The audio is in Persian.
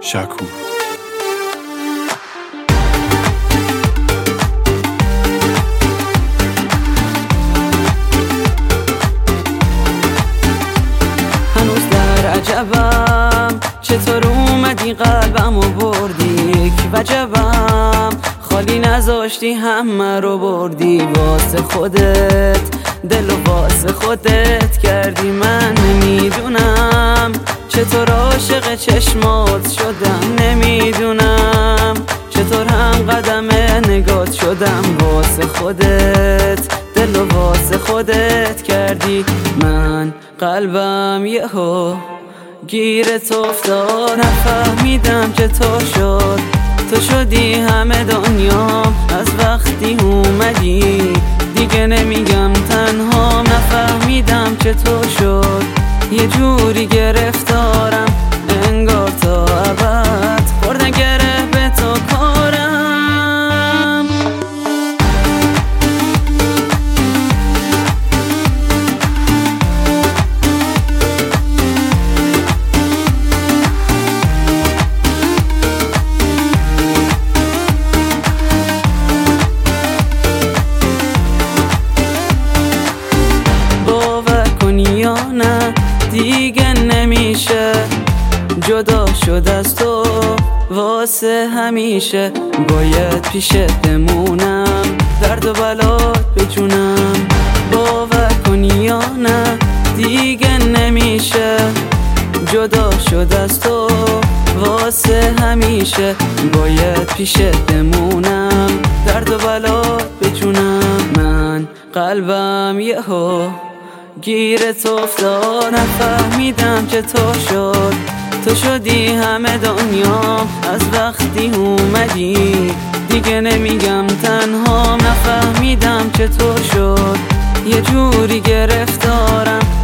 شکور. هنوز در عجبم چطور اومدی قلبمو بردی، یک وجبم خالی نذاشتی همه رو بردی. واسه خودت دل و واسه خودت کردی، من نمیدونم چطور عاشق چشمات شدم، نمیدونم چطور هم قدم نگات شدم. واسه خودت دل و واسه خودت کردی، من قلبم یهو گیرت افتاد. نفهمیدم چطور شد تو شدی همه دنیام، از وقتی اومدی دیگه نمیگم تنهام. نفهمیدم چطور شد یه جوری گرفتارم، انگار تا ابد خوردن گره به تو کارم. نه دیگه نمیشه جدا شد از تو واسه همیشه، باید پیشت بمونم درد و بلات بجونم. باور کنی یا نه دیگه نمیشه جدا شد از تو واسه همیشه، باید پیشت بمونم درد و بلات بجونم. من قلبم یهو گیرت افتاد. نفهمیدم چطور شد تو شدی همه دنیام، از وقتی اومدی دیگه نمیگم تنهام. نفهمیدم چطور شد یه جوری گرفتارم،